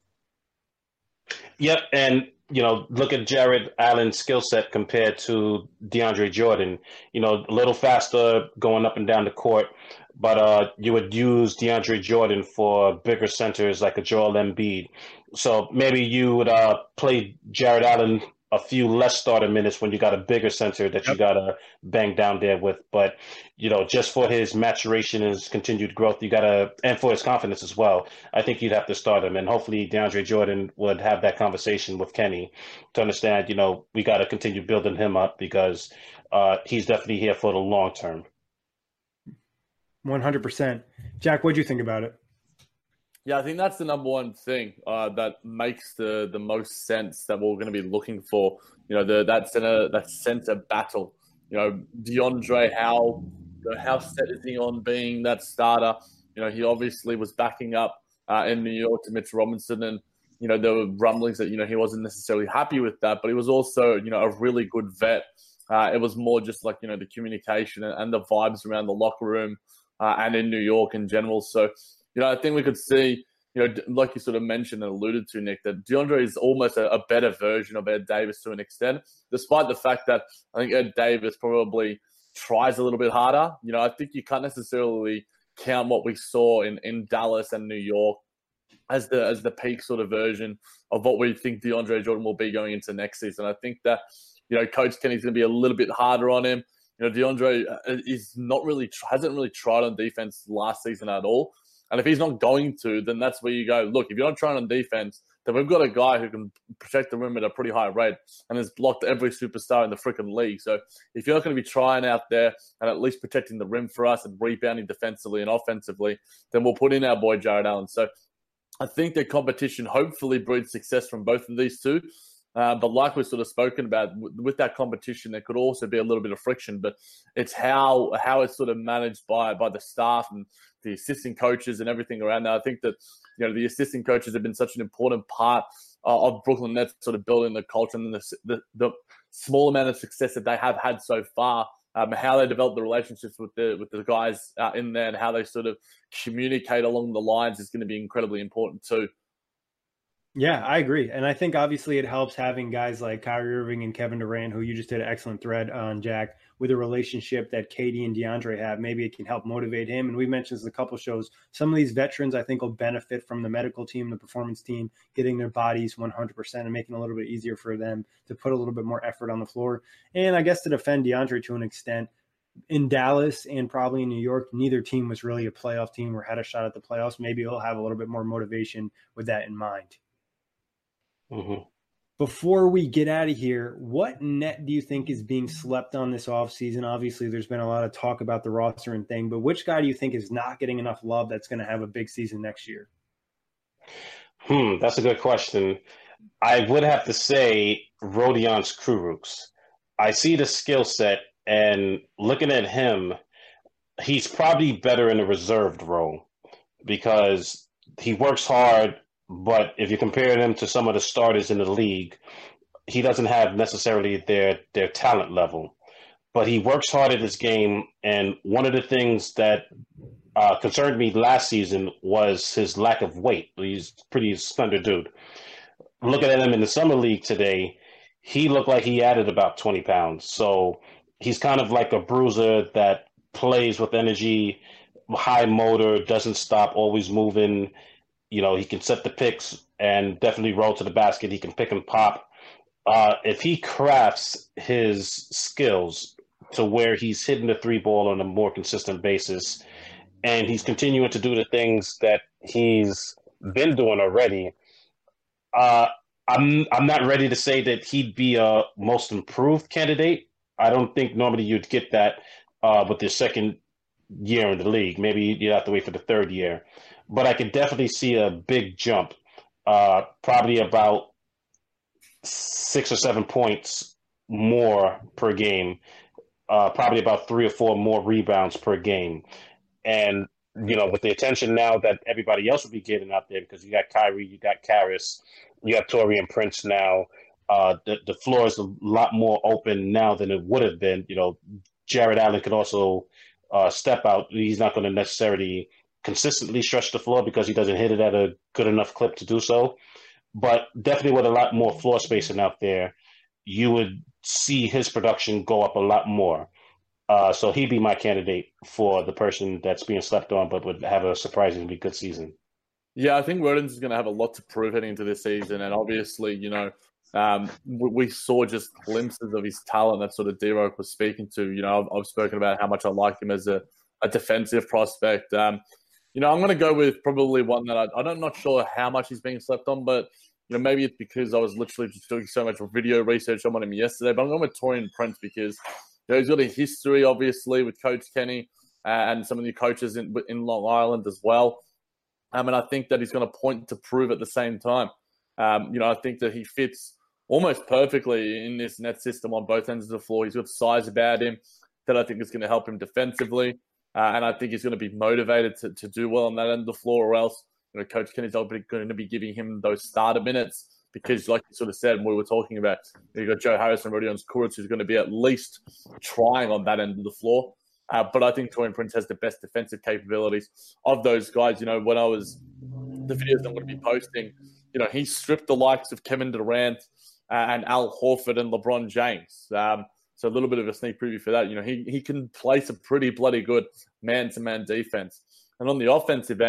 Yep, and you know, look at Jared Allen's skill set compared to DeAndre Jordan. You know, a little faster going up and down the court, but uh, you would use DeAndre Jordan for bigger centers like a Joel Embiid. So maybe you would uh, play Jared Allen a few less starter minutes when you got a bigger center that you got to bang down there with. But, you know, just for his maturation and his continued growth, you got to, and for his confidence as well, I think you'd have to start him. And hopefully DeAndre Jordan would have that conversation with Kenny to understand, you know, we got to continue building him up because uh, he's definitely here for the long term. one hundred percent. Jack, what do you think about it? Yeah, I think that's the number one thing uh, that makes the, the most sense that we're going to be looking for. You know, the that center that center battle. You know, DeAndre, how how set is he on being that starter? You know, he obviously was backing up uh, in New York to Mitch Robinson, and you know there were rumblings that you know he wasn't necessarily happy with that, but he was also you know a really good vet. Uh, it was more just like you know the communication and, and the vibes around the locker room uh, and in New York in general. So. You know, I think we could see, you know, like you sort of mentioned and alluded to, Nick, that DeAndre is almost a, a better version of Ed Davis to an extent, despite the fact that I think Ed Davis probably tries a little bit harder. You know, I think you can't necessarily count what we saw in, in Dallas and New York as the as the peak sort of version of what we think DeAndre Jordan will be going into next season. I think that, you know, Coach Kenny's going to be a little bit harder on him. You know, DeAndre is not really hasn't really tried on defense last season at all. And if he's not going to, then that's where you go, look, if you're not trying on defense, then we've got a guy who can protect the rim at a pretty high rate and has blocked every superstar in the freaking league. So if you're not going to be trying out there and at least protecting the rim for us and rebounding defensively and offensively, then we'll put in our boy Jared Allen. So I think the competition hopefully breeds success from both of these two. Uh, but like we've sort of spoken about, w- with that competition, there could also be a little bit of friction. But it's how how it's sort of managed by by the staff and the assistant coaches and everything around that. I think that, you know, the assistant coaches have been such an important part uh, of Brooklyn Nets sort of building the culture and the, the the small amount of success that they have had so far. Um, how they develop the relationships with the with the guys uh, in there and how they sort of communicate along the lines is going to be incredibly important too. Yeah, I agree. And I think obviously it helps having guys like Kyrie Irving and Kevin Durant, who you just did an excellent thread on, Jack, with a relationship that K D and DeAndre have. Maybe it can help motivate him. And we mentioned this a couple shows. Some of these veterans, I think, will benefit from the medical team, the performance team, getting their bodies one hundred percent and making it a little bit easier for them to put a little bit more effort on the floor. And I guess to defend DeAndre to an extent, in Dallas and probably in New York, neither team was really a playoff team or had a shot at the playoffs. Maybe he'll have a little bit more motivation with that in mind. Mm-hmm. Before we get out of here, what net do you think is being slept on this offseason? Obviously, there's been a lot of talk about the roster and thing, but which guy do you think is not getting enough love that's going to have a big season next year? Hmm, that's a good question. I would have to say Rodion Kurucs. I see the skill set, and looking at him, he's probably better in a reserved role because he works hard. But if you compare him to some of the starters in the league, he doesn't have necessarily their their talent level. But he works hard at his game, and one of the things that uh, concerned me last season was his lack of weight. He's a pretty slender dude. Looking at him in the summer league today, he looked like he added about twenty pounds. So he's kind of like a bruiser that plays with energy, high motor, doesn't stop, always moving. You know, he can set the picks and definitely roll to the basket. He can pick and pop. Uh, if he crafts his skills to where he's hitting the three ball on a more consistent basis, and he's continuing to do the things that he's been doing already, uh, I'm I'm not ready to say that he'd be a most improved candidate. I don't think normally you'd get that uh, with your second year in the league. Maybe you'd have to wait for the third year. But I could definitely see a big jump, uh, probably about six or seven points more per game, uh, probably about three or four more rebounds per game. And, you know, with the attention now that everybody else will be getting out there, because you got Kyrie, you got Karras, you have Taurean Prince now, uh, the, the floor is a lot more open now than it would have been. You know, Jared Allen could also uh, step out. He's not going to necessarily consistently stretch the floor because he doesn't hit it at a good enough clip to do so. But definitely with a lot more floor spacing out there, you would see his production go up a lot more. Uh, so he'd be my candidate for the person that's being slept on, but would have a surprisingly good season. Yeah, I think Rodens is going to have a lot to prove heading into this season. And obviously, you know, um, we saw just glimpses of his talent that sort of D-Rock was speaking to. You know, I've, I've spoken about how much I like him as a, a defensive prospect. Um, You know, I'm going to go with probably one that I, I'm not sure how much he's being slept on, but, you know, maybe it's because I was literally just doing so much video research on him yesterday. But I'm going with Taurean Prince because, you know, he's got a history, obviously, with Coach Kenny uh, and some of the coaches in, in Long Island as well. Um, and I think that he's going to point to prove at the same time. Um, you know, I think that he fits almost perfectly in this net system on both ends of the floor. He's got size about him that I think is going to help him defensively. Uh, and I think he's going to be motivated to, to do well on that end of the floor, or else, you know, Coach Kenny's going to be giving him those starter minutes because, like you sort of said, we were talking about, you've got Joe Harris and Rodion Kurucs, who's going to be at least trying on that end of the floor. Uh, but I think Taurean Prince has the best defensive capabilities of those guys. You know, when I was, the videos I'm going to be posting, you know, he stripped the likes of Kevin Durant uh, and Al Horford and LeBron James. Um, So a little bit of a sneak preview for that. You know, he he can play some pretty bloody good man-to-man defense. And on the offensive end,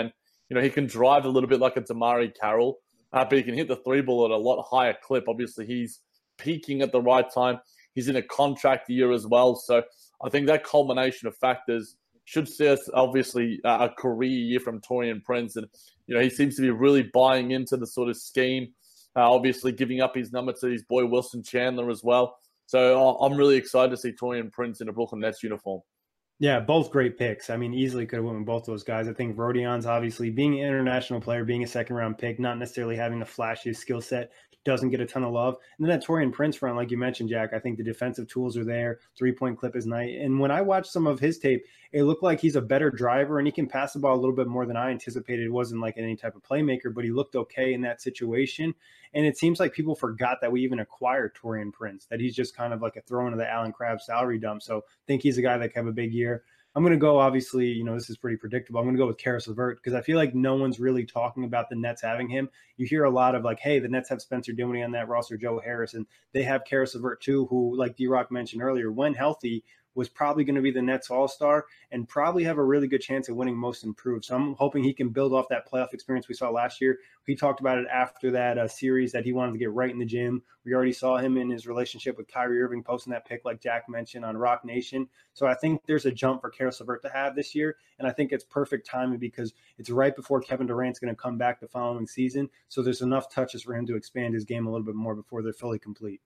You know, he can drive a little bit like a Damari Carroll, uh, but he can hit the three ball at a lot higher clip. Obviously, he's peaking at the right time. He's in a contract year as well. So I think that culmination of factors should see us, obviously, uh, a career year from Taurean Prince. And, you know, he seems to be really buying into the sort of scheme, uh, obviously giving up his number to his boy Wilson Chandler as well. So uh, I'm really excited to see Taurean Prince in a Brooklyn Nets uniform. Yeah, both great picks. I mean, easily could have went with both those guys. I think Rodion's obviously being an international player, being a second-round pick, not necessarily having the flashiest skill set, doesn't get a ton of love. And then that Taurean Prince front, like you mentioned, Jack, I think the defensive tools are there. Three-point clip is nice. And when I watched some of his tape, it looked like he's a better driver, and he can pass the ball a little bit more than I anticipated. It wasn't like any type of playmaker, but he looked okay in that situation. And it seems like people forgot that we even acquired Taurean Prince, that he's just kind of like a throw into the Allen Crabbe salary dump. So I think he's a guy that can have a big year. I'm going to go, obviously, you know, this is pretty predictable. I'm going to go with Caris LeVert because I feel like no one's really talking about the Nets having him. You hear a lot of like, hey, the Nets have Spencer Dinwiddie on that roster, Joe Harris, and they have Caris LeVert too, who, like D-Rock mentioned earlier, when healthy, was probably going to be the Nets all-star and probably have a really good chance of winning Most Improved. So I'm hoping he can build off that playoff experience we saw last year. He talked about it after that uh, series that he wanted to get right in the gym. We already saw him in his relationship with Kyrie Irving posting that pic like Jack mentioned on Rock Nation. So I think there's a jump for Caris LeVert to have this year, and I think it's perfect timing because it's right before Kevin Durant's going to come back the following season. So there's enough touches for him to expand his game a little bit more before they're fully complete.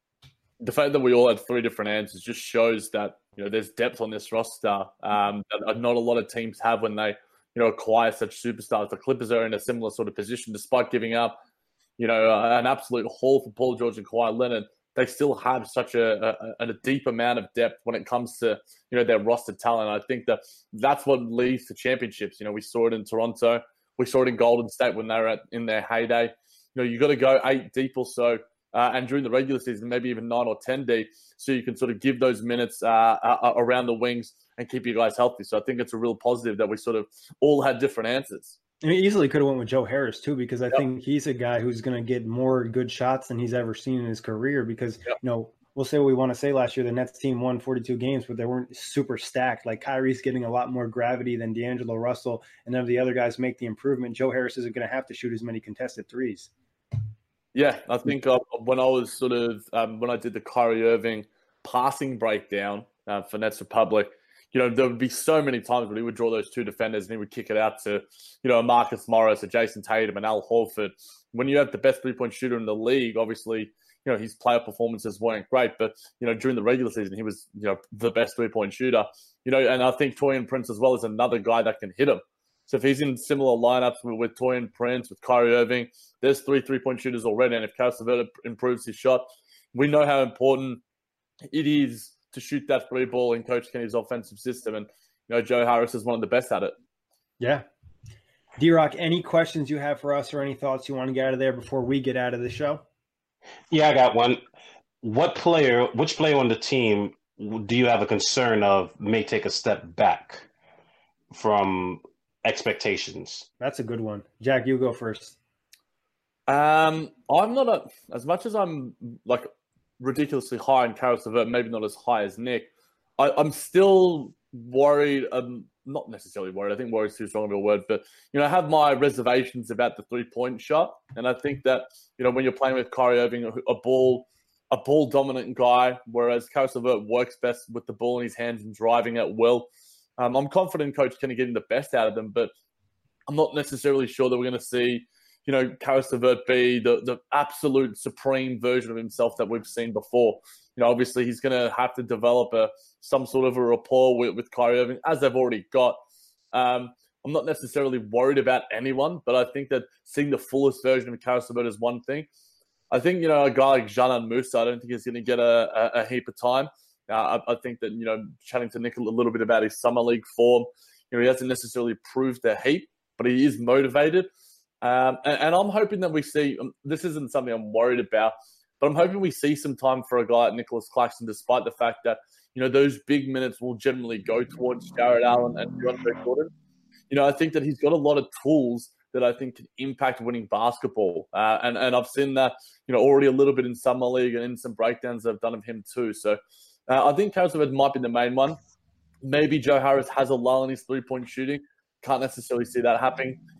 The fact that we all had three different answers just shows that, you know, there's depth on this roster um, that not a lot of teams have when they, you know, acquire such superstars. The Clippers are in a similar sort of position, despite giving up, you know, uh, an absolute haul for Paul George and Kawhi Leonard. They still have such a, a, a deep amount of depth when it comes to, you know, their roster talent. I think that that's what leads to championships. You know, we saw it in Toronto. We saw it in Golden State when they were at, in their heyday. You know, you got to go eight deep or so. Uh, and during the regular season, maybe even nine or ten deep, so you can sort of give those minutes uh, uh, around the wings and keep you guys healthy. So I think it's a real positive that we sort of all had different answers. And he easily could have went with Joe Harris too, because I Yep. think he's a guy who's going to get more good shots than he's ever seen in his career. Because Yep. you know, we'll say what we want to say. Last year, the Nets team won forty-two games, but they weren't super stacked. Like Kyrie's getting a lot more gravity than D'Angelo Russell, and none of the other guys make the improvement. Joe Harris isn't going to have to shoot as many contested threes. Yeah, I think uh, when I was sort of um, when I did the Kyrie Irving passing breakdown uh, for Nets Republic, you know, there would be so many times when he would draw those two defenders and he would kick it out to, you know, Marcus Morris, or Jason Tatum, and Al Horford. When you have the best three-point shooter in the league, obviously, you know, his player performances weren't great, but, you know, during the regular season, he was, you know, the best three-point shooter. You know, and I think Taurean Prince as well is another guy that can hit him. So if he's in similar lineups with, with Taurean Prince, with Kyrie Irving, there's three three-point shooters already. And if Caris LeVert improves his shot, we know how important it is to shoot that three ball in Coach Kenny's offensive system. And, you know, Joe Harris is one of the best at it. Yeah. D-Rock, any questions you have for us or any thoughts you want to get out of there before we get out of the show? Yeah, I got one. What player, which player on the team do you have a concern of may take a step back from expectations? That's a good one. Jack, you go first. Um, I'm not a, as much as I'm like ridiculously high in Caris LeVert, maybe not as high as Nick. I, I'm still worried. I'm not necessarily worried. I think worried is too strong of a word, but you know, I have my reservations about the three-point shot, and I think that, you know, when you're playing with Kyrie Irving, a ball, a ball dominant guy, whereas Caris LeVert works best with the ball in his hands and driving at will. Um, I'm confident Coach Kenny getting the best out of them, but I'm not necessarily sure that we're going to see, you know, Caris LeVert be the, the absolute supreme version of himself that we've seen before. You know, obviously he's going to have to develop a some sort of a rapport with, with Kyrie Irving, as they've already got. Um, I'm not necessarily worried about anyone, but I think that seeing the fullest version of Caris LeVert is one thing. I think, you know, a guy like Janan Musa, I don't think he's going to get a, a, a heap of time. Uh, I, I think that, you know, chatting to Nick a little bit about his summer league form, you know, he hasn't necessarily proved a heap, but he is motivated. Um, and, and I'm hoping that we see, um, this isn't something I'm worried about, but I'm hoping we see some time for a guy like Nicholas Claxton, despite the fact that, you know, those big minutes will generally go towards Jared Allen and DeAndre Jordan. You know, I think that he's got a lot of tools that I think can impact winning basketball. Uh, and, and I've seen that, you know, already a little bit in Summer League and in some breakdowns that I've done of him too. So uh, I think Caris LeVert might be the main one. Maybe Joe Harris has a lull in his three-point shooting. Can't necessarily see that happening.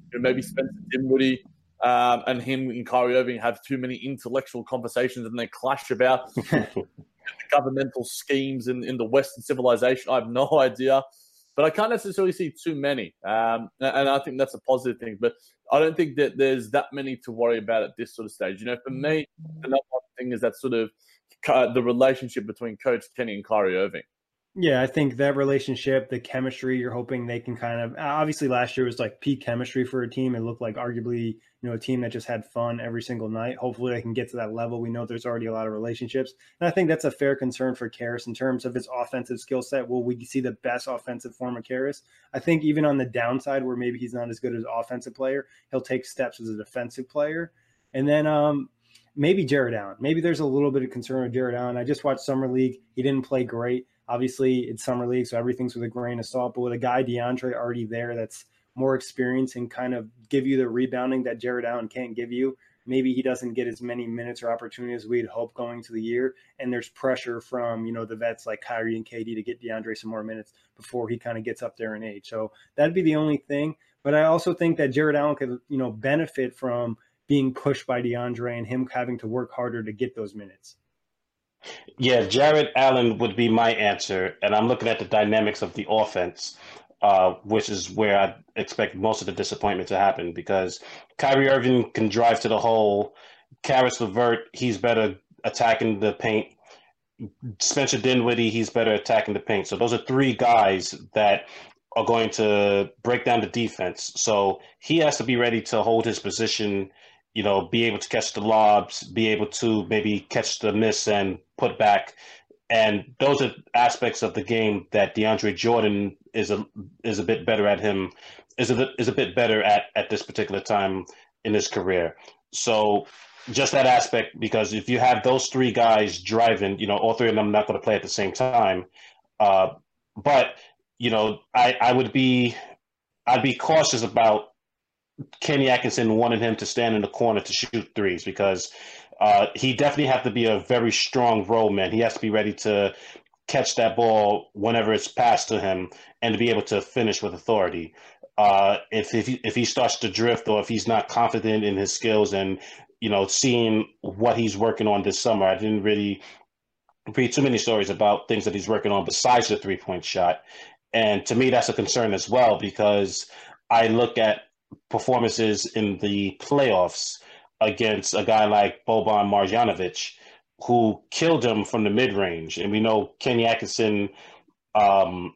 you know, maybe Spencer Dinwiddie um, and him and Kyrie Irving have too many intellectual conversations and they clash about governmental schemes in, in the Western civilization. I have no idea. But I can't necessarily see too many. Um, and I think that's a positive thing. But I don't think that there's that many to worry about at this sort of stage. You know, for me, the number one thing is that sort of uh, the relationship between Coach Kenny and Kyrie Irving. Yeah, I think that relationship, the chemistry, you're hoping they can kind of – obviously last year was like peak chemistry for a team. It looked like arguably, you know, a team that just had fun every single night. Hopefully they can get to that level. We know there's already a lot of relationships. And I think that's a fair concern for Caris in terms of his offensive skill set. Will we see the best offensive form of Caris? I think even on the downside where maybe he's not as good as an offensive player, he'll take steps as a defensive player. And then um, maybe Jared Allen. Maybe there's a little bit of concern with Jared Allen. I just watched Summer League. He didn't play great. Obviously, it's Summer League, so everything's with a grain of salt. But with a guy, DeAndre, already there that's more experienced and kind of give you the rebounding that Jared Allen can't give you, maybe he doesn't get as many minutes or opportunities as we'd hope going to the year. And there's pressure from, you know, the vets like Kyrie and K D to get DeAndre some more minutes before he kind of gets up there in age. So that'd be the only thing. But I also think that Jared Allen could, you know, benefit from being pushed by DeAndre and him having to work harder to get those minutes. Yeah, Jared Allen would be my answer. And I'm looking at the dynamics of the offense, uh, which is where I expect most of the disappointment to happen because Kyrie Irving can drive to the hole. Caris LeVert, he's better attacking the paint. Spencer Dinwiddie, he's better attacking the paint. So those are three guys that are going to break down the defense. So he has to be ready to hold his position, you know, be able to catch the lobs, be able to maybe catch the miss and put back. And those are aspects of the game that DeAndre Jordan is a is a bit better at him, is a, is a bit better at at this particular time in his career. So just that aspect, because if you have those three guys driving, you know, all three of them not going to play at the same time. Uh, but, you know, I, I would be, I'd be cautious about Kenny Atkinson wanted him to stand in the corner to shoot threes because uh, he definitely has to be a very strong role man. He has to be ready to catch that ball whenever it's passed to him and to be able to finish with authority. Uh, if if he, if he starts to drift or if he's not confident in his skills and, you know, seeing what he's working on this summer, I didn't really read too many stories about things that he's working on besides the three-point shot. And to me, that's a concern as well because I look at performances in the playoffs against a guy like Boban Marjanovic, who killed him from the mid-range. And we know Kenny Atkinson, um,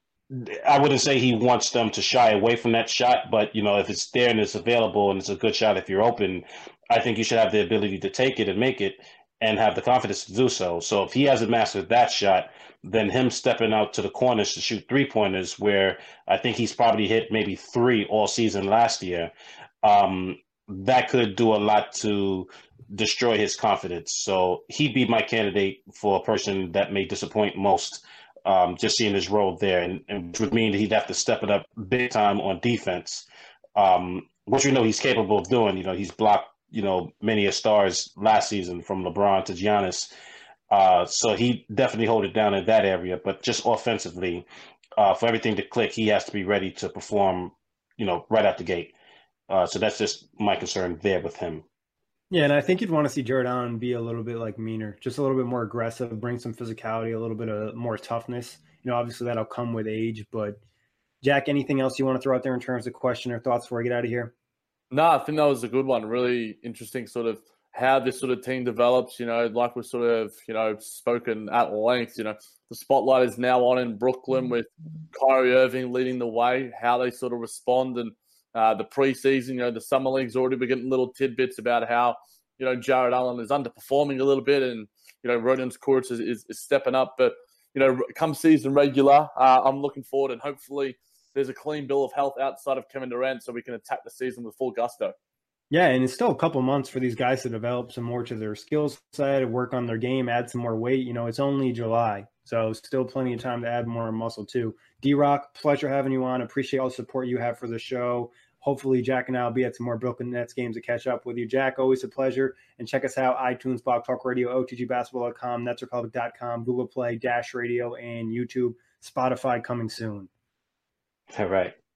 I wouldn't say he wants them to shy away from that shot, but, you know, if it's there and it's available and it's a good shot if you're open, I think you should have the ability to take it and make it and have the confidence to do so. So if he hasn't mastered that shot, then him stepping out to the corners to shoot three-pointers, where I think he's probably hit maybe three all season last year, um, that could do a lot to destroy his confidence. So he'd be my candidate for a person that may disappoint most, um, just seeing his role there, and, and which would mean that he'd have to step it up big time on defense, um, which we know he's capable of doing. You know, he's blocked, you know, many a stars last season from LeBron to Giannis. Uh, so he definitely hold it down in that area, but just offensively, uh, for everything to click, he has to be ready to perform, you know, right out the gate. Uh, so that's just my concern there with him. Yeah, and I think you'd want to see Jared Allen be a little bit like meaner, just a little bit more aggressive, bring some physicality, a little bit of more toughness. You know, obviously that'll come with age, but Jack, anything else you want to throw out there in terms of question or thoughts before I get out of here? No, I think that was a good one. Really interesting sort of how this sort of team develops, you know, like we've sort of, you know, spoken at length, you know, the spotlight is now on in Brooklyn with Kyrie Irving leading the way, how they sort of respond. And uh, the preseason, you know, the summer league's already been getting little tidbits about how, you know, Jared Allen is underperforming a little bit and, you know, Rodions Kurucs is, is, is stepping up. But, you know, come season regular, uh, I'm looking forward and hopefully there's a clean bill of health outside of Kevin Durant so we can attack the season with full gusto. Yeah, and it's still a couple months for these guys to develop some more to their skill set, work on their game, add some more weight. You know, it's only July, so still plenty of time to add more muscle too. D-Rock, pleasure having you on. Appreciate all the support you have for the show. Hopefully, Jack and I will be at some more Brooklyn Nets games to catch up with you. Jack, always a pleasure. And check us out, iTunes, Blog Talk Radio, O T G basketball dot com, Nets Republic dot com, Google Play, Dash Radio, and YouTube. Spotify coming soon. All right.